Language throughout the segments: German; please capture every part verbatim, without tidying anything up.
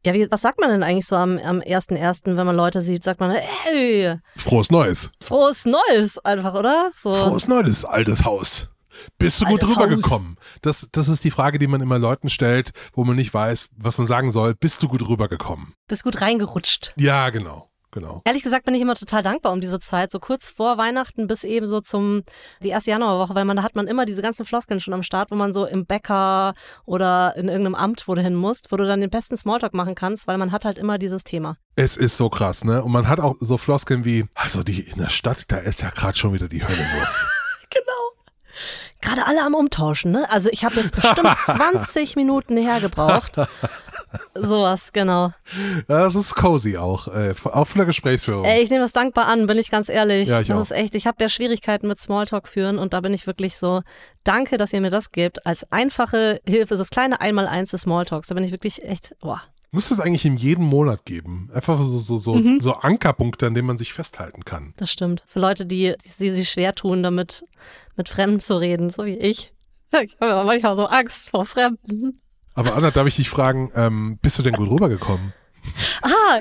Ja, wie, was sagt man denn eigentlich so am, am ersten ersten, wenn man Leute sieht? Sagt man, ey, Frohes Neues. Frohes Neues einfach, oder? So. Frohes Neues, altes Haus. Bist du Altes gut Haus. rübergekommen? Das, das ist die Frage, die man immer Leuten stellt, wo man nicht weiß, was man sagen soll. Bist du gut rübergekommen? Bist gut reingerutscht. Ja, genau. Genau. Ehrlich gesagt bin ich immer total dankbar um diese Zeit, so kurz vor Weihnachten bis eben so zum, die erste Januarwoche, weil man, da hat man immer diese ganzen Floskeln schon am Start, wo man so im Bäcker oder in irgendeinem Amt, wo du hin musst, wo du dann den besten Smalltalk machen kannst, weil man hat halt immer dieses Thema. Es ist so krass, ne? Und man hat auch so Floskeln wie, also die in der Stadt, da ist ja gerade schon wieder die Hölle los. Genau. Gerade alle am Umtauschen, ne? Also ich habe jetzt bestimmt zwanzig Minuten hergebraucht. Sowas, genau. Ja, das ist cozy auch, äh, auch von der Gesprächsführung. Ey, ich nehme das dankbar an, bin ich ganz ehrlich. Ja, ich das auch. ist echt, ich habe ja Schwierigkeiten mit Smalltalk führen und da bin ich wirklich so, danke, dass ihr mir das gebt, als einfache Hilfe, das kleine Einmaleins des Smalltalks, da bin ich wirklich echt, boah. Muss es eigentlich in jedem Monat geben. Einfach so, so, so, Mhm. so Ankerpunkte, an denen man sich festhalten kann. Das stimmt. Für Leute, die, die sich schwer tun, damit mit Fremden zu reden, so wie ich. Ich habe ja manchmal so Angst vor Fremden. Aber Anna, darf ich dich fragen, ähm, bist du denn gut rübergekommen? Ah,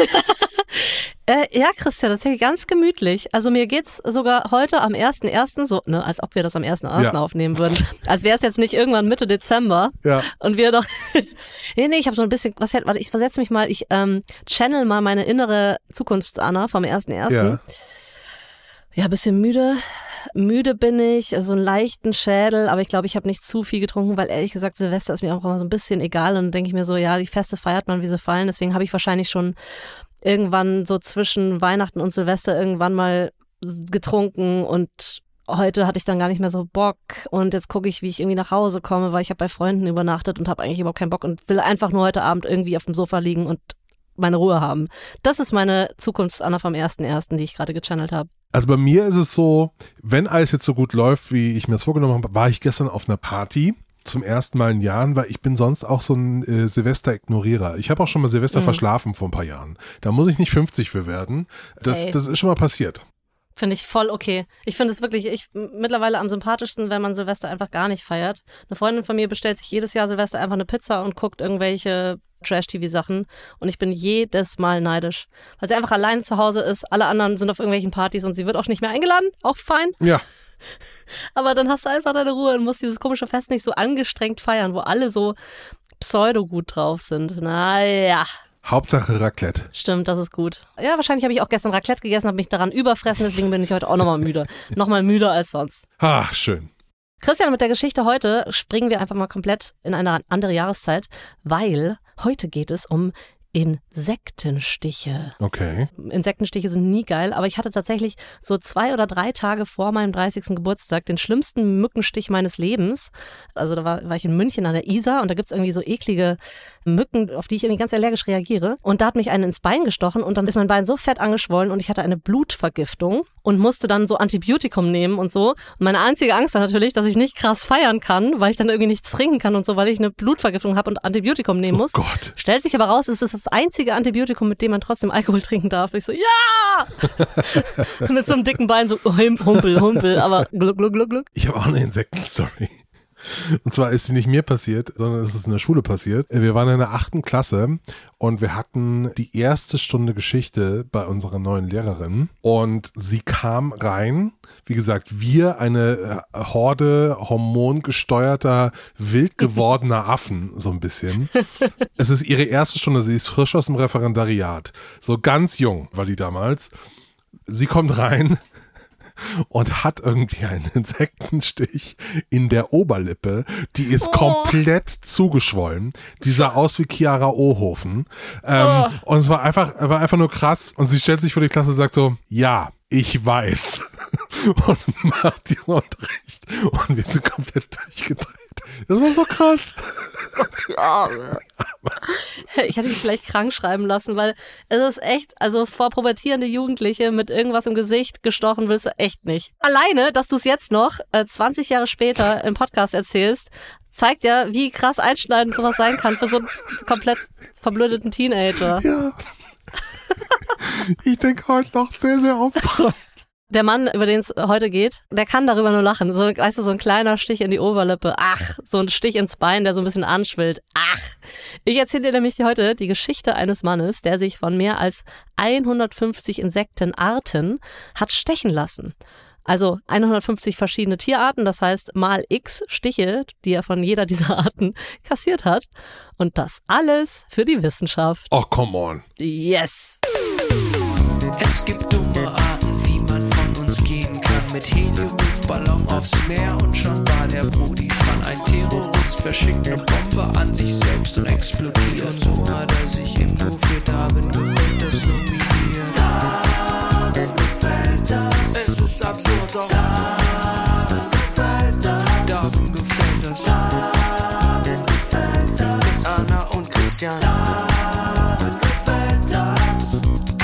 äh, ja, Christian, tatsächlich ganz gemütlich. Also mir geht's sogar heute am ersten ersten so, ne, als ob wir das am ersten ersten Ja. aufnehmen würden. Als wäre es jetzt nicht irgendwann Mitte Dezember. Ja. Und wir doch, nee, nee, ich habe so ein bisschen, was, warte, ich versetze mich mal, ich ähm, channel mal meine innere Zukunfts-Anna vom ersten ersten Ja. Ja, bisschen müde. Müde bin ich, so also einen leichten Schädel, aber ich glaube, ich habe nicht zu viel getrunken, weil ehrlich gesagt, Silvester ist mir auch immer so ein bisschen egal und dann denke ich mir so, ja, die Feste feiert man, wie sie fallen, deswegen habe ich wahrscheinlich schon irgendwann so zwischen Weihnachten und Silvester irgendwann mal getrunken und heute hatte ich dann gar nicht mehr so Bock und jetzt gucke ich, wie ich irgendwie nach Hause komme, weil ich habe bei Freunden übernachtet und habe eigentlich überhaupt keinen Bock und will einfach nur heute Abend irgendwie auf dem Sofa liegen und meine Ruhe haben. Das ist meine Zukunfts-Anna vom ersten ersten, die ich gerade gechannelt habe. Also bei mir ist es so, wenn alles jetzt so gut läuft, wie ich mir das vorgenommen habe, war ich gestern auf einer Party zum ersten Mal in Jahren, weil ich bin sonst auch so ein äh, Silvester-Ignorierer. Ich habe auch schon mal Silvester Mhm. verschlafen vor ein paar Jahren. Da muss ich nicht fünfzig für werden. Das, Ey. das ist schon mal passiert. Finde ich voll okay. Ich finde es wirklich ich mittlerweile am sympathischsten, wenn man Silvester einfach gar nicht feiert. Eine Freundin von mir bestellt sich jedes Jahr Silvester einfach eine Pizza und guckt irgendwelche Trash-T V-Sachen und ich bin jedes Mal neidisch. Weil sie einfach allein zu Hause ist, alle anderen sind auf irgendwelchen Partys und sie wird auch nicht mehr eingeladen, auch fein. Ja. Aber dann hast du einfach deine Ruhe und musst dieses komische Fest nicht so angestrengt feiern, wo alle so pseudo gut drauf sind. Naja. Hauptsache Raclette. Stimmt, das ist gut. Ja, wahrscheinlich habe ich auch gestern Raclette gegessen, habe mich daran überfressen, deswegen bin ich heute auch nochmal müde. Nochmal müder als sonst. Ah, schön. Christian, mit der Geschichte heute springen wir einfach mal komplett in eine andere Jahreszeit, weil heute geht es um Insektenstiche. Okay. Insektenstiche sind nie geil, aber ich hatte tatsächlich so zwei oder drei Tage vor meinem dreißigsten Geburtstag den schlimmsten Mückenstich meines Lebens. Also da war, war ich in München an der Isar und da gibt's irgendwie so eklige Mücken, auf die ich irgendwie ganz allergisch reagiere. Und da hat mich eine ins Bein gestochen und dann ist mein Bein so fett angeschwollen und ich hatte eine Blutvergiftung und musste dann so Antibiotikum nehmen und so. Und meine einzige Angst war natürlich, dass ich nicht krass feiern kann, weil ich dann irgendwie nichts trinken kann und so, weil ich eine Blutvergiftung habe und Antibiotikum nehmen muss. Oh Gott. Stellt sich aber raus, es ist das einzige Antibiotikum, mit dem man trotzdem Alkohol trinken darf. Ich so, ja! Mit so einem dicken Bein so, humpel, humpel, aber gluck, gluck, gluck, gluck. Ich habe auch eine Insektenstory. Und zwar ist sie nicht mir passiert, sondern es ist in der Schule passiert. Wir waren in der achten Klasse und wir hatten die erste Stunde Geschichte bei unserer neuen Lehrerin und sie kam rein, wie gesagt, wir eine Horde hormongesteuerter, wild gewordener Affen, so ein bisschen. Es ist ihre erste Stunde, sie ist frisch aus dem Referendariat, so ganz jung war die damals. Sie kommt rein und hat irgendwie einen Insektenstich in der Oberlippe. Die ist Oh. komplett zugeschwollen. Die sah aus wie Chiara Ohofen. Ähm, Oh. Und es war einfach, war einfach nur krass. Und sie stellt sich vor die Klasse und sagt so, ja, ich weiß. Und macht diesen Unterricht. Und wir sind komplett durchgedreht. Das war so krass. Ich hätte mich vielleicht krank schreiben lassen, weil es ist echt, also vor pubertierende Jugendliche mit irgendwas im Gesicht gestochen willst du echt nicht. Alleine, dass du es jetzt noch äh, zwanzig Jahre später im Podcast erzählst, zeigt ja, wie krass einschneidend sowas sein kann für so einen komplett verblödeten Teenager. Ja. Ich denke heute noch sehr, sehr oft dran. Der Mann, über den es heute geht, der kann darüber nur lachen. So, weißt du, so ein kleiner Stich in die Oberlippe. Ach, so ein Stich ins Bein, der so ein bisschen anschwillt. Ach. Ich erzähle dir nämlich heute die Geschichte eines Mannes, der sich von mehr als hundertfünfzig Insektenarten hat stechen lassen. Also hundertfünfzig verschiedene Tierarten, das heißt mal x Stiche, die er von jeder dieser Arten kassiert hat. Und das alles für die Wissenschaft. Oh, come on. Yes. Es gibt dumme Arten, wie man von uns gehen kann. Mit Helium-Luftballon aufs Meer und schon war der Brudi dran. Ein Terrorist verschickt eine Bombe an sich selbst und explodiert. Und so hat er sich im Nu für Darwin gefällt das nominiert. Darwin gefällt das. Es ist absurd, doch Darwin gefällt das. Darwin gefällt das. Darwin gefällt das. Mit Anna und Christian. Darwin gefällt das.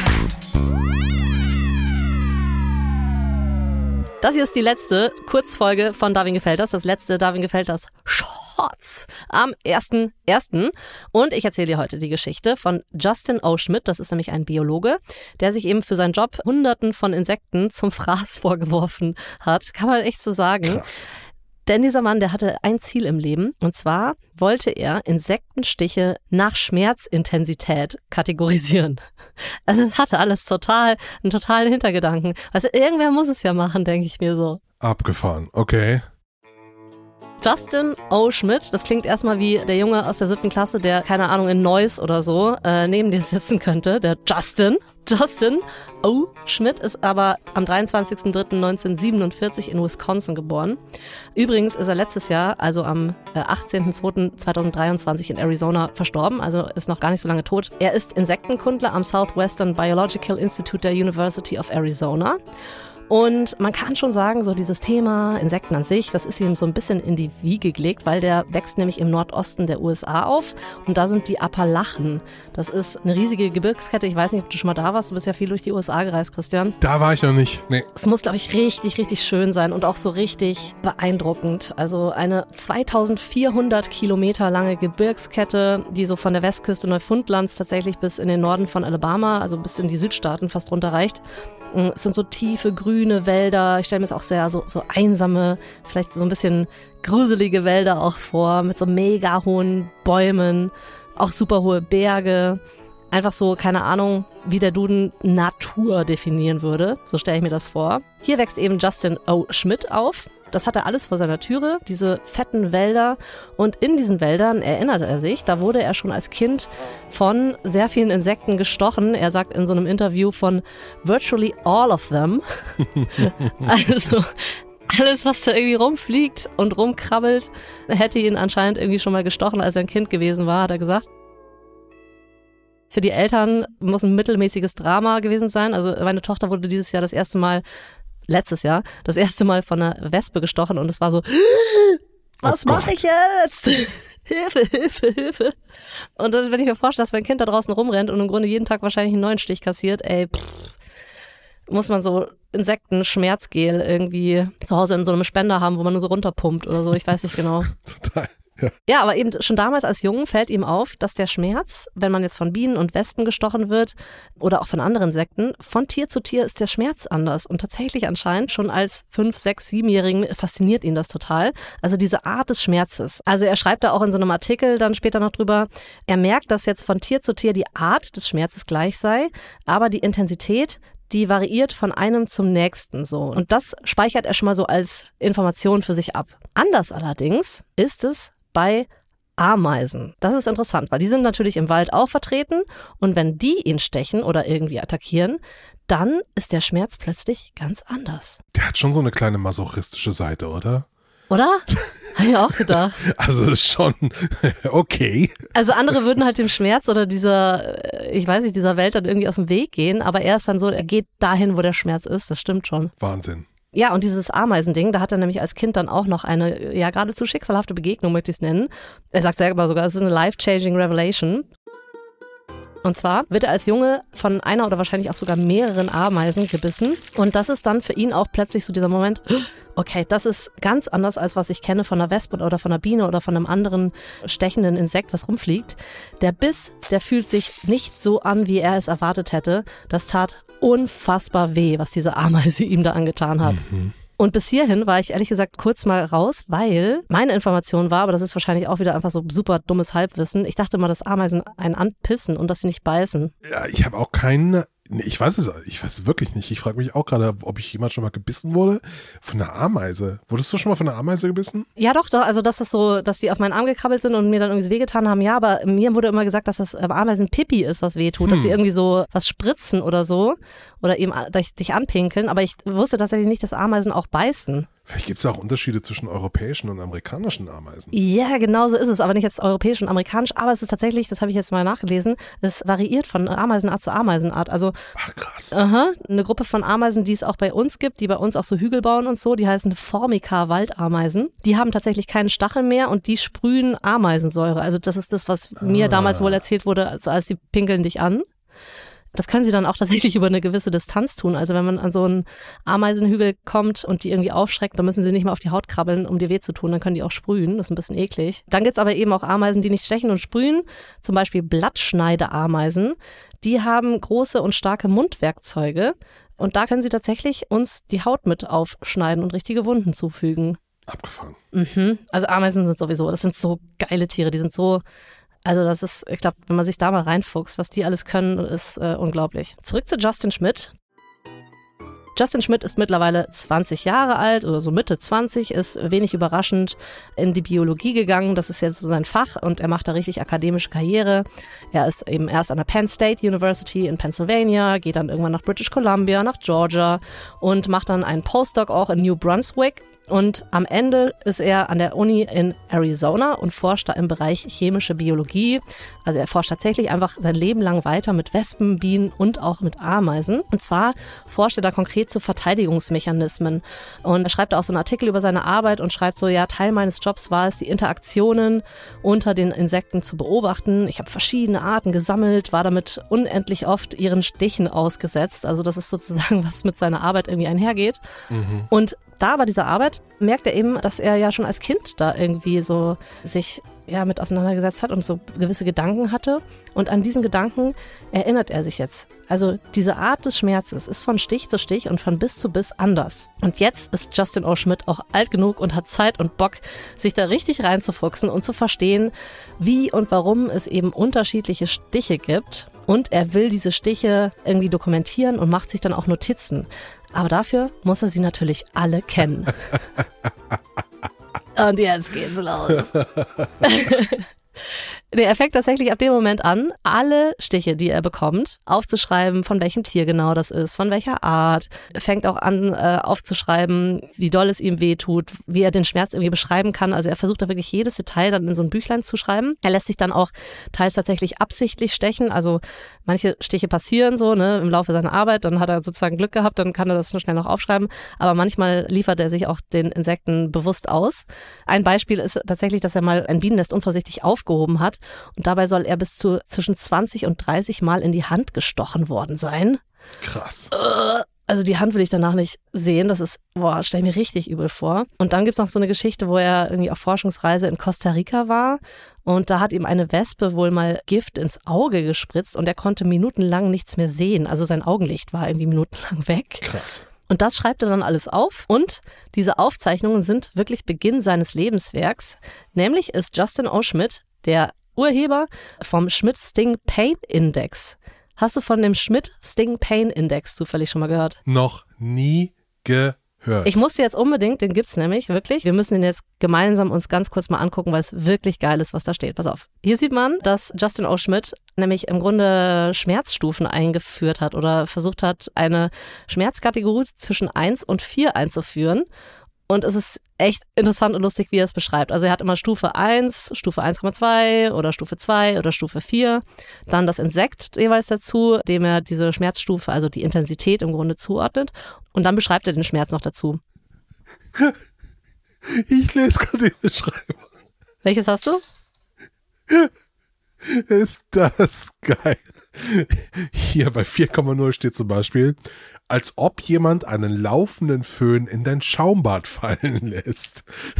Das hier ist die letzte Kurzfolge von Darwin gefällt das, das letzte Darwin gefällt das Shorts am ersten ersten Und ich erzähle dir heute die Geschichte von Justin O. Schmidt, das ist nämlich ein Biologe, der sich eben für seinen Job Hunderten von Insekten zum Fraß vorgeworfen hat. Kann man echt so sagen. Krass. Denn dieser Mann, der hatte ein Ziel im Leben, und zwar wollte er Insektenstiche nach Schmerzintensität kategorisieren. Also es hatte alles total, einen totalen Hintergedanken. Also irgendwer muss es ja machen, denke ich mir so. Abgefahren, okay. Justin O. Schmidt, das klingt erstmal wie der Junge aus der siebten Klasse, der, keine Ahnung, in Neuss oder so äh, neben dir sitzen könnte, der Justin. Justin O. Schmidt ist aber am dreiundzwanzigsten dritten neunzehnhundertsiebenundvierzig in Wisconsin geboren. Übrigens ist er letztes Jahr, also am äh, achtzehnten zweiten zweitausenddreiundzwanzig in Arizona verstorben, also ist noch gar nicht so lange tot. Er ist Insektenkundler am Southwestern Biological Institute der University of Arizona. Und man kann schon sagen, so dieses Thema Insekten an sich, das ist ihm so ein bisschen in die Wiege gelegt, weil der wächst nämlich im Nordosten der U S A auf und da sind die Appalachen. Das ist eine riesige Gebirgskette. Ich weiß nicht, ob du schon mal da warst. Du bist ja viel durch die U S A gereist, Christian. Da war ich noch nicht. Nee. Es muss, glaube ich, richtig, richtig schön sein und auch so richtig beeindruckend. Also eine zweitausendvierhundert Kilometer lange Gebirgskette, die so von der Westküste Neufundlands tatsächlich bis in den Norden von Alabama, also bis in die Südstaaten fast runterreicht. Es sind so tiefe, grüne Wälder. Ich stelle mir jetzt auch sehr so, so einsame, vielleicht so ein bisschen gruselige Wälder auch vor, mit so mega hohen Bäumen, auch super hohe Berge. Einfach so, keine Ahnung, wie der Duden Natur definieren würde. So stelle ich mir das vor. Hier wächst eben Justin O. Schmidt auf. Das hat er alles vor seiner Türe, diese fetten Wälder. Und in diesen Wäldern erinnert er sich, da wurde er schon als Kind von sehr vielen Insekten gestochen. Er sagt in so einem Interview von virtually all of them. Also alles, was da irgendwie rumfliegt und rumkrabbelt, hätte ihn anscheinend irgendwie schon mal gestochen, als er ein Kind gewesen war, hat er gesagt. Für die Eltern muss ein mittelmäßiges Drama gewesen sein. Also meine Tochter wurde dieses Jahr das erste Mal, letztes Jahr, das erste Mal von einer Wespe gestochen und es war so, was oh mache ich jetzt? Hilfe, Hilfe, Hilfe. Und das, wenn ich mir vorstelle, dass mein Kind da draußen rumrennt und im Grunde jeden Tag wahrscheinlich einen neuen Stich kassiert, ey, pff, muss man so Insekten-Schmerzgel irgendwie zu Hause in so einem Spender haben, wo man nur so runterpumpt oder so, ich weiß nicht genau. Total. Ja. Ja, aber eben schon damals als Jungen fällt ihm auf, dass der Schmerz, wenn man jetzt von Bienen und Wespen gestochen wird oder auch von anderen Insekten, von Tier zu Tier ist der Schmerz anders. Und tatsächlich anscheinend schon als fünf, sechs, siebenjährigen fasziniert ihn das total. Also diese Art des Schmerzes. Also er schreibt da auch in so einem Artikel dann später noch drüber, er merkt, dass jetzt von Tier zu Tier die Art des Schmerzes gleich sei, aber die Intensität, die variiert von einem zum nächsten so. Und das speichert er schon mal so als Information für sich ab. Anders allerdings ist es bei Ameisen. Das ist interessant, weil die sind natürlich im Wald auch vertreten und wenn die ihn stechen oder irgendwie attackieren, dann ist der Schmerz plötzlich ganz anders. Der hat schon so eine kleine masochistische Seite, oder? Oder? Habe ich auch gedacht. Also das ist schon okay. Also andere würden halt dem Schmerz oder dieser, ich weiß nicht, dieser Welt dann irgendwie aus dem Weg gehen, aber er ist dann so, er geht dahin, wo der Schmerz ist, das stimmt schon. Wahnsinn. Ja, und dieses Ameisending, da hat er nämlich als Kind dann auch noch eine, ja, geradezu schicksalhafte Begegnung, möchte ich es nennen. Er sagt selber sogar, es ist eine life-changing revelation. Und zwar wird er als Junge von einer oder wahrscheinlich auch sogar mehreren Ameisen gebissen. Und das ist dann für ihn auch plötzlich so dieser Moment, okay, das ist ganz anders, als was ich kenne von einer Wespe oder von einer Biene oder von einem anderen stechenden Insekt, was rumfliegt. Der Biss, der fühlt sich nicht so an, wie er es erwartet hätte. Das tat unfassbar weh, was diese Ameise ihm da angetan hat. Mhm. Und bis hierhin war ich ehrlich gesagt kurz mal raus, weil meine Information war, aber das ist wahrscheinlich auch wieder einfach so super dummes Halbwissen, ich dachte mal, dass Ameisen einen anpissen und dass sie nicht beißen. Ja, ich habe auch keine, nee, ich weiß es, ich weiß es wirklich nicht. Ich frage mich auch gerade, ob ich jemand schon mal gebissen wurde von einer Ameise. Wurdest du schon mal von einer Ameise gebissen? Ja doch, doch, also das ist so, dass die auf meinen Arm gekrabbelt sind und mir dann irgendwie so wehgetan haben, ja, aber mir wurde immer gesagt, dass das Ameisen Pipi ist, was wehtut, hm. dass sie irgendwie so was spritzen oder so oder eben dich anpinkeln, aber ich wusste tatsächlich nicht, dass Ameisen auch beißen. Vielleicht gibt es auch Unterschiede zwischen europäischen und amerikanischen Ameisen. Ja, genau so ist es, aber nicht jetzt europäisch und amerikanisch, aber es ist tatsächlich, das habe ich jetzt mal nachgelesen, es variiert von Ameisenart zu Ameisenart. Also ach krass. Aha, eine Gruppe von Ameisen, die es auch bei uns gibt, die bei uns auch so Hügel bauen und so, die heißen Formica-Waldameisen. Die haben tatsächlich keinen Stachel mehr und die sprühen Ameisensäure. Also das ist das, was ah. mir damals wohl erzählt wurde, als, als die pinkeln dich an. Das können sie dann auch tatsächlich über eine gewisse Distanz tun. Also wenn man an so einen Ameisenhügel kommt und die irgendwie aufschreckt, dann müssen sie nicht mehr auf die Haut krabbeln, um dir weh zu tun. Dann können die auch sprühen. Das ist ein bisschen eklig. Dann gibt's aber eben auch Ameisen, die nicht stechen und sprühen. Zum Beispiel Blattschneideameisen. Die haben große und starke Mundwerkzeuge. Und da können sie tatsächlich uns die Haut mit aufschneiden und richtige Wunden zufügen. Abgefahren. Mhm. Also Ameisen sind sowieso, das sind so geile Tiere. Die sind so... Also das ist, ich glaube, wenn man sich da mal reinfuchst, was die alles können, ist äh, unglaublich. Zurück zu Justin Schmidt. Justin Schmidt ist mittlerweile zwanzig Jahre alt oder so Mitte zwanzig, ist wenig überraschend in die Biologie gegangen. Das ist jetzt so sein Fach und er macht da richtig akademische Karriere. Er ist eben erst an der Penn State University in Pennsylvania, geht dann irgendwann nach British Columbia, nach Georgia und macht dann einen Postdoc auch in New Brunswick. Und am Ende ist er an der Uni in Arizona und forscht da im Bereich chemische Biologie. Also er forscht tatsächlich einfach sein Leben lang weiter mit Wespen, Bienen und auch mit Ameisen. Und zwar forscht er da konkret zu Verteidigungsmechanismen. Und er schreibt auch so einen Artikel über seine Arbeit und schreibt so, ja, Teil meines Jobs war es, die Interaktionen unter den Insekten zu beobachten. Ich habe verschiedene Arten gesammelt, war damit unendlich oft ihren Stichen ausgesetzt. Also das ist sozusagen, was mit seiner Arbeit irgendwie einhergeht. Mhm. Und da bei dieser Arbeit merkt er eben, dass er ja schon als Kind da irgendwie so sich ja mit auseinandergesetzt hat und so gewisse Gedanken hatte. Und an diesen Gedanken erinnert er sich jetzt. Also diese Art des Schmerzes ist von Stich zu Stich und von Biss zu Biss anders. Und jetzt ist Justin O. Schmidt auch alt genug und hat Zeit und Bock, sich da richtig reinzufuchsen und zu verstehen, wie und warum es eben unterschiedliche Stiche gibt. Und er will diese Stiche irgendwie dokumentieren und macht sich dann auch Notizen. Aber dafür muss er sie natürlich alle kennen. Und jetzt geht's los. Nee, er fängt tatsächlich ab dem Moment an, alle Stiche, die er bekommt, aufzuschreiben, von welchem Tier genau das ist, von welcher Art. Er fängt auch an, äh, aufzuschreiben, wie doll es ihm wehtut, wie er den Schmerz irgendwie beschreiben kann. Also er versucht da wirklich jedes Detail dann in so ein Büchlein zu schreiben. Er lässt sich dann auch teils tatsächlich absichtlich stechen. Also manche Stiche passieren so, ne, im Laufe seiner Arbeit. Dann hat er sozusagen Glück gehabt, dann kann er das nur schnell noch aufschreiben. Aber manchmal liefert er sich auch den Insekten bewusst aus. Ein Beispiel ist tatsächlich, dass er mal ein Bienennest unvorsichtig aufgehoben hat. Und dabei soll er bis zu zwischen zwanzig und dreißig Mal in die Hand gestochen worden sein. Krass. Also die Hand will ich danach nicht sehen. Das ist, boah, stell ich mir richtig übel vor. Und dann gibt's noch so eine Geschichte, wo er irgendwie auf Forschungsreise in Costa Rica war. Und da hat ihm eine Wespe wohl mal Gift ins Auge gespritzt und er konnte minutenlang nichts mehr sehen. Also sein Augenlicht war irgendwie minutenlang weg. Krass. Und das schreibt er dann alles auf. Und diese Aufzeichnungen sind wirklich Beginn seines Lebenswerks. Nämlich ist Justin O. Schmidt der Urheber vom Schmidt-Sting-Pain-Index. Hast du von dem Schmidt-Sting-Pain-Index zufällig schon mal gehört? Noch nie gehört. Ich musste jetzt unbedingt, den gibt's nämlich, wirklich. Wir müssen den jetzt gemeinsam uns ganz kurz mal angucken, weil es wirklich geil ist, was da steht. Pass auf. Hier sieht man, dass Justin O. Schmidt nämlich im Grunde Schmerzstufen eingeführt hat oder versucht hat, eine Schmerzkategorie zwischen eins und vier einzuführen. Und es ist echt interessant und lustig, wie er es beschreibt. Also er hat immer Stufe eins, Stufe eins Komma zwei oder Stufe zwei oder Stufe vier. Dann das Insekt jeweils dazu, dem er diese Schmerzstufe, also die Intensität im Grunde zuordnet. Und dann beschreibt er den Schmerz noch dazu. Ich lese gerade die Beschreibung. Welches hast du? Ist das geil. Hier bei vier Komma null steht zum Beispiel, als ob jemand einen laufenden Föhn in dein Schaumbad fallen lässt.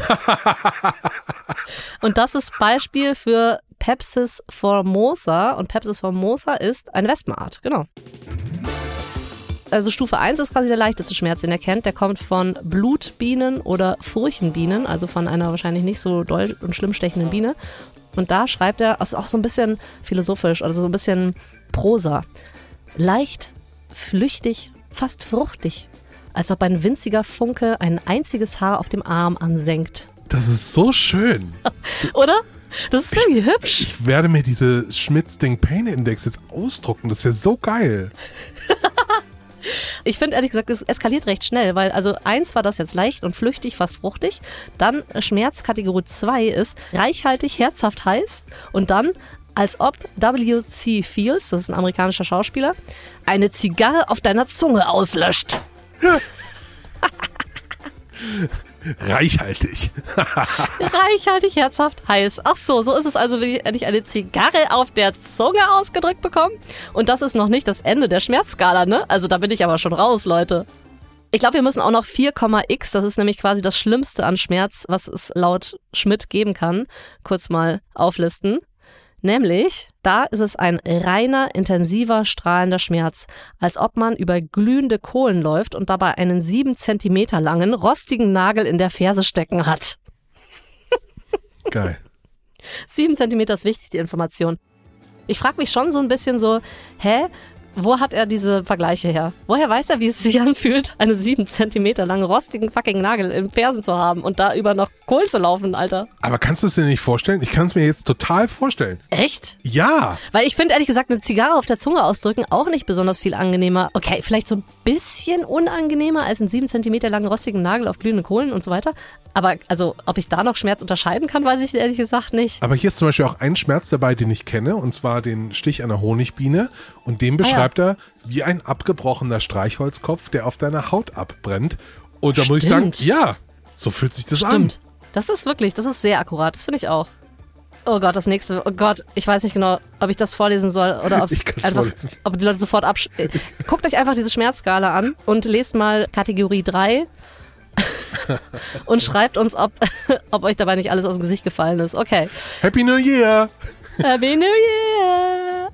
Und das ist Beispiel für Pepsis formosa. Und Pepsis formosa ist eine Wespenart, genau. Also Stufe eins ist quasi der leichteste Schmerz, den er kennt. Der kommt von Blutbienen oder Furchenbienen, also von einer wahrscheinlich nicht so doll und schlimm stechenden Biene. Und da schreibt er, also auch so ein bisschen philosophisch, also so ein bisschen Prosa. Leicht, flüchtig, fast fruchtig, als ob ein winziger Funke ein einziges Haar auf dem Arm ansenkt. Das ist so schön. Oder? Das ist irgendwie ich, hübsch. Ich werde mir diese Schmitz-Ding Pain Index jetzt ausdrucken. Das ist ja so geil. Ich finde ehrlich gesagt, es eskaliert recht schnell, weil also eins war das jetzt leicht und flüchtig, fast fruchtig. Dann Schmerzkategorie zwei ist reichhaltig, herzhaft heiß. Und dann, als ob W C Fields, das ist ein amerikanischer Schauspieler, eine Zigarre auf deiner Zunge auslöscht. Reichhaltig. Reichhaltig, herzhaft, heiß. Ach so, so ist es also, wenn ich eine Zigarre auf der Zunge ausgedrückt bekomme. Und das ist noch nicht das Ende der Schmerzskala, ne? Also da bin ich aber schon raus, Leute. Ich glaube, wir müssen auch noch vier Komma x, das ist nämlich quasi das Schlimmste an Schmerz, was es laut Schmidt geben kann, kurz mal auflisten. Nämlich, da ist es ein reiner, intensiver, strahlender Schmerz, als ob man über glühende Kohlen läuft und dabei einen sieben Zentimeter langen, rostigen Nagel in der Ferse stecken hat. Geil. Sieben Zentimeter ist wichtig, die Information. Ich frage mich schon so ein bisschen so, hä? Wo hat er diese Vergleiche her? Woher weiß er, wie es sich anfühlt, einen sieben Zentimeter langen, rostigen fucking Nagel im Fersen zu haben und da über noch Kohlen zu laufen, Alter? Aber kannst du es dir nicht vorstellen? Ich kann es mir jetzt total vorstellen. Echt? Ja. Weil ich finde, ehrlich gesagt, eine Zigarre auf der Zunge ausdrücken auch nicht besonders viel angenehmer. Okay, vielleicht so ein bisschen unangenehmer als einen sieben Zentimeter langen, rostigen Nagel auf glühenden Kohlen und so weiter. Aber also, ob ich da noch Schmerz unterscheiden kann, weiß ich ehrlich gesagt nicht. Aber hier ist zum Beispiel auch ein Schmerz dabei, den ich kenne, und zwar den Stich einer Honigbiene. Und den beschreibt er wie ein abgebrochener Streichholzkopf, der auf deiner Haut abbrennt. Und da muss ich sagen, ja, so fühlt sich das an. Stimmt. Das ist wirklich, das ist sehr akkurat. Das finde ich auch. Oh Gott, das nächste. Oh Gott, ich weiß nicht genau, ob ich das vorlesen soll oder ob es einfach, vorlesen. ob die Leute sofort absch... Guckt euch einfach diese Schmerzskala an und lest mal Kategorie drei und schreibt uns, ob, ob euch dabei nicht alles aus dem Gesicht gefallen ist. Okay. Happy New Year! Happy New Year!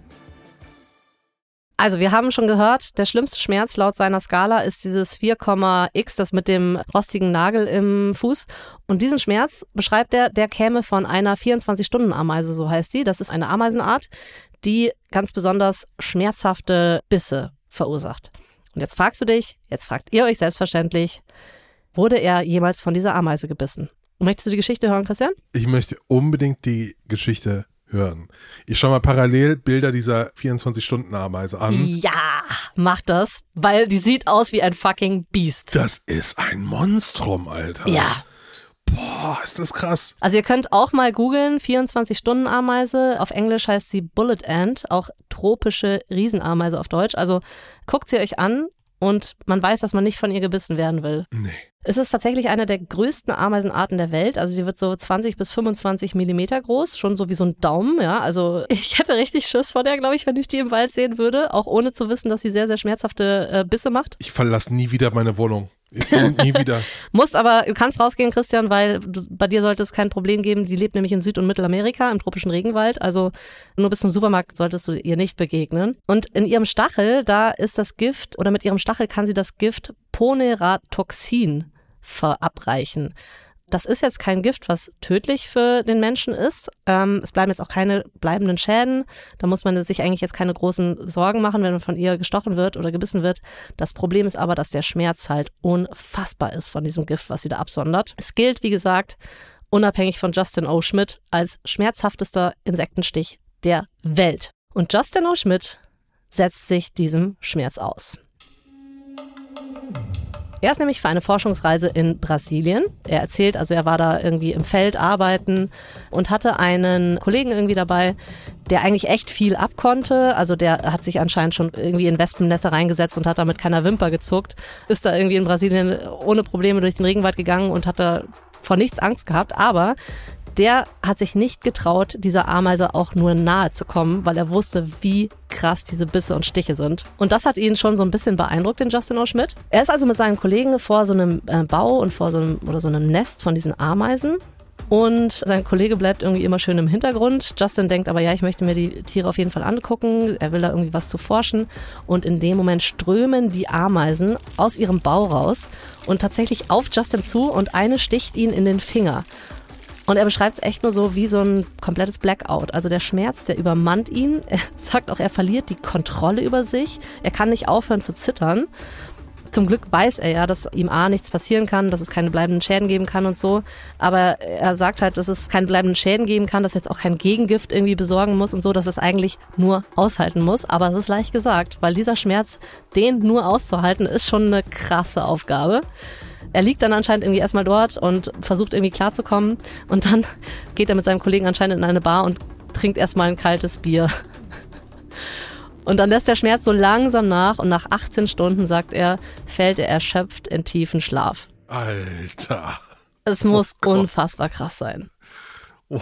Also wir haben schon gehört, der schlimmste Schmerz laut seiner Skala ist dieses vier Komma x, das mit dem rostigen Nagel im Fuß. Und diesen Schmerz beschreibt er, der käme von einer vierundzwanzig-Stunden-Ameise, so heißt die. Das ist eine Ameisenart, die ganz besonders schmerzhafte Bisse verursacht. Und jetzt fragst du dich, jetzt fragt ihr euch selbstverständlich, wurde er jemals von dieser Ameise gebissen? Möchtest du die Geschichte hören, Christian? Ich möchte unbedingt die Geschichte hören. Ich schaue mal parallel Bilder dieser vierundzwanzig-Stunden-Ameise an. Ja, mach das, weil die sieht aus wie ein fucking Biest. Das ist ein Monstrum, Alter. Ja. Boah, ist das krass. Also ihr könnt auch mal googeln, vierundzwanzig-Stunden-Ameise. Auf Englisch heißt sie Bullet Ant, auch tropische Riesenameise auf Deutsch. Also guckt sie euch an und man weiß, dass man nicht von ihr gebissen werden will. Nee. Es ist tatsächlich eine der größten Ameisenarten der Welt. Also die wird so zwanzig bis fünfundzwanzig Millimeter groß, schon so wie so ein Daumen. Ja, also ich hätte richtig Schiss vor der, glaube ich, wenn ich die im Wald sehen würde, auch ohne zu wissen, dass sie sehr, sehr schmerzhafte äh, Bisse macht. Ich verlasse nie wieder meine Wohnung. Ich bin nie wieder. Musst aber, du kannst rausgehen, Christian, weil bei dir sollte es kein Problem geben. Die lebt nämlich in Süd- und Mittelamerika im tropischen Regenwald. Also nur bis zum Supermarkt solltest du ihr nicht begegnen. Und in ihrem Stachel, da ist das Gift, oder mit ihrem Stachel kann sie das Gift Poneratoxin verabreichen. Das ist jetzt kein Gift, was tödlich für den Menschen ist. Ähm, es bleiben jetzt auch keine bleibenden Schäden. Da muss man sich eigentlich jetzt keine großen Sorgen machen, wenn man von ihr gestochen wird oder gebissen wird. Das Problem ist aber, dass der Schmerz halt unfassbar ist von diesem Gift, was sie da absondert. Es gilt, wie gesagt, unabhängig von Justin O. Schmidt als schmerzhaftester Insektenstich der Welt. Und Justin O. Schmidt setzt sich diesem Schmerz aus. Er ist nämlich für eine Forschungsreise in Brasilien. Er erzählt, also er war da irgendwie im Feld arbeiten und hatte einen Kollegen irgendwie dabei, der eigentlich echt viel abkonnte. Also der hat sich anscheinend schon irgendwie in Wespennester reingesetzt und hat da mit keiner Wimper gezuckt. Ist da irgendwie in Brasilien ohne Probleme durch den Regenwald gegangen und hat da vor nichts Angst gehabt. Aber der hat sich nicht getraut, dieser Ameise auch nur nahe zu kommen, weil er wusste, wie krass diese Bisse und Stiche sind. Und das hat ihn schon so ein bisschen beeindruckt, den Justin O. Schmidt. Er ist also mit seinen Kollegen vor so einem äh, Bau und vor so einem, oder so einem Nest von diesen Ameisen. Und sein Kollege bleibt irgendwie immer schön im Hintergrund. Justin denkt aber, ja, ich möchte mir die Tiere auf jeden Fall angucken. Er will da irgendwie was zu forschen. Und in dem Moment strömen die Ameisen aus ihrem Bau raus und tatsächlich auf Justin zu und eine sticht ihn in den Finger. Und er beschreibt es echt nur so wie so ein komplettes Blackout. Also der Schmerz, der übermannt ihn. Er sagt auch, er verliert die Kontrolle über sich. Er kann nicht aufhören zu zittern. Zum Glück weiß er ja, dass ihm A, nichts passieren kann, dass es keine bleibenden Schäden geben kann und so. Aber er sagt halt, dass es keine bleibenden Schäden geben kann, dass er jetzt auch kein Gegengift irgendwie besorgen muss und so, dass es eigentlich nur aushalten muss. Aber es ist leicht gesagt, weil dieser Schmerz, den nur auszuhalten, ist schon eine krasse Aufgabe. Er liegt dann anscheinend irgendwie erstmal dort und versucht irgendwie klarzukommen. Und dann geht er mit seinem Kollegen anscheinend in eine Bar und trinkt erstmal ein kaltes Bier. Und dann lässt der Schmerz so langsam nach und nach achtzehn Stunden, sagt er, fällt er erschöpft in tiefen Schlaf. Alter. Es muss oh unfassbar krass sein. Oh.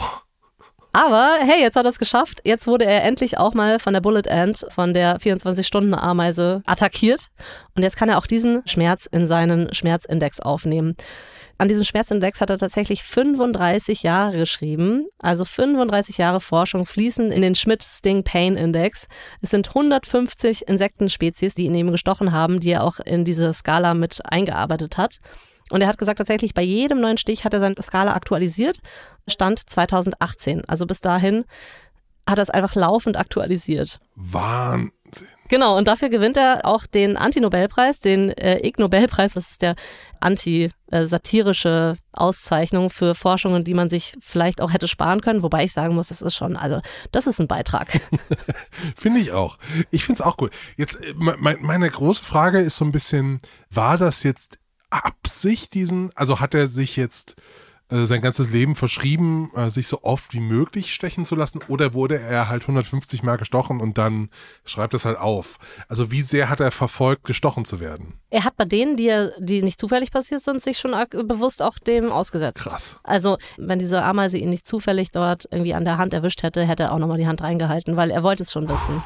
Aber hey, jetzt hat er es geschafft. Jetzt wurde er endlich auch mal von der Bullet Ant, von der vierundzwanzig-Stunden-Ameise attackiert. Und jetzt kann er auch diesen Schmerz in seinen Schmerzindex aufnehmen. An diesem Schmerzindex hat er tatsächlich fünfunddreißig Jahre geschrieben. Also fünfunddreißig Jahre Forschung fließen in den Schmidt-Sting-Pain-Index. Es sind hundertfünfzig Insektenspezies, die in ihm gestochen haben, die er auch in diese Skala mit eingearbeitet hat. Und er hat gesagt, tatsächlich bei jedem neuen Stich hat er seine Skala aktualisiert. Stand zweitausendachtzehn. Also bis dahin hat er es einfach laufend aktualisiert. Wahnsinn. Genau, und dafür gewinnt er auch den Anti-Nobelpreis, den äh, Ig Nobelpreis, was ist der anti-satirische Auszeichnung für Forschungen, die man sich vielleicht auch hätte sparen können. Wobei ich sagen muss, das ist schon, also das ist ein Beitrag. Finde ich auch. Ich finde es auch cool. Jetzt, me- meine große Frage ist so ein bisschen, war das jetzt Absicht, diesen, also hat er sich jetzt äh, sein ganzes Leben verschrieben, äh, sich so oft wie möglich stechen zu lassen, oder wurde er halt hundertfünfzig Mal gestochen und dann schreibt es halt auf? Also wie sehr hat er verfolgt, gestochen zu werden? Er hat bei denen, die, er, die nicht zufällig passiert sind, sich schon ak- bewusst auch dem ausgesetzt. Krass. Also wenn diese Ameise ihn nicht zufällig dort irgendwie an der Hand erwischt hätte, hätte er auch nochmal die Hand reingehalten, weil er wollte es schon wissen.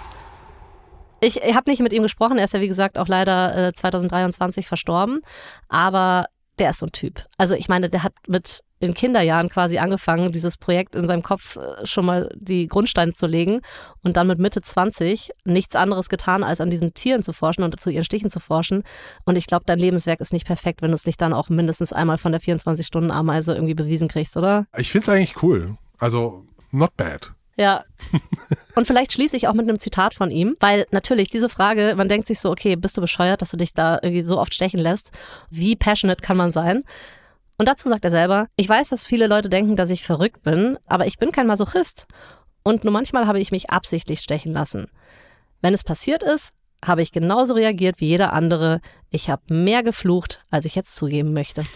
Ich, ich habe nicht mit ihm gesprochen, er ist ja wie gesagt auch leider äh, zweitausenddreiundzwanzig verstorben, aber der ist so ein Typ. Also ich meine, der hat mit in Kinderjahren quasi angefangen, dieses Projekt in seinem Kopf äh, schon mal die Grundsteine zu legen und dann mit Mitte zwanzig nichts anderes getan, als an diesen Tieren zu forschen und zu ihren Stichen zu forschen. Und ich glaube, dein Lebenswerk ist nicht perfekt, wenn du es nicht dann auch mindestens einmal von der vierundzwanzig-Stunden-Ameise irgendwie bewiesen kriegst, oder? Ich finde es eigentlich cool. Also, not bad. Ja. Und vielleicht schließe ich auch mit einem Zitat von ihm, weil natürlich diese Frage, man denkt sich so, okay, bist du bescheuert, dass du dich da irgendwie so oft stechen lässt? Wie passionate kann man sein? Und dazu sagt er selber, ich weiß, dass viele Leute denken, dass ich verrückt bin, aber ich bin kein Masochist. Und nur manchmal habe ich mich absichtlich stechen lassen. Wenn es passiert ist, habe ich genauso reagiert wie jeder andere. Ich habe mehr geflucht, als ich jetzt zugeben möchte.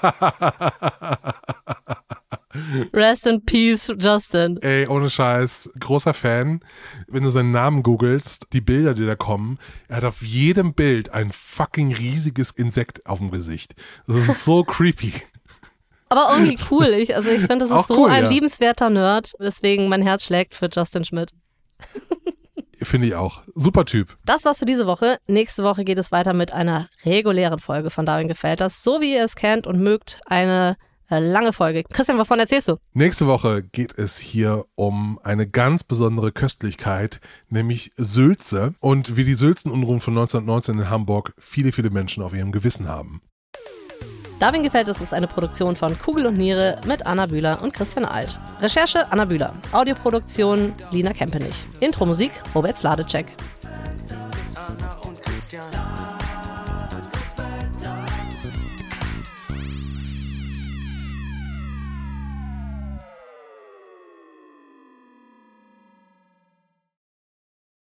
Rest in peace, Justin. Ey, ohne Scheiß, großer Fan. Wenn du seinen Namen googelst, die Bilder, die da kommen, er hat auf jedem Bild ein fucking riesiges Insekt auf dem Gesicht. Das ist so creepy. Aber irgendwie cool. Ich, also ich finde, das ist Auch so cool, ein ja. liebenswerter Nerd. Deswegen mein Herz schlägt für Justin Schmidt. Finde ich auch. Super Typ. Das war's für diese Woche. Nächste Woche geht es weiter mit einer regulären Folge von Darwin gefällt das. So wie ihr es kennt und mögt, eine lange Folge. Christian, wovon erzählst du? Nächste Woche geht es hier um eine ganz besondere Köstlichkeit, nämlich Sülze. Und wie die Sülzenunruhen von neunzehnhundertneunzehn in Hamburg viele, viele Menschen auf ihrem Gewissen haben. Darwin gefällt es ist eine Produktion von Kugel und Niere mit Anna Bühler und Christian Alt. Recherche Anna Bühler. Audioproduktion Lina Kempenich. Intromusik Robert Sladecek.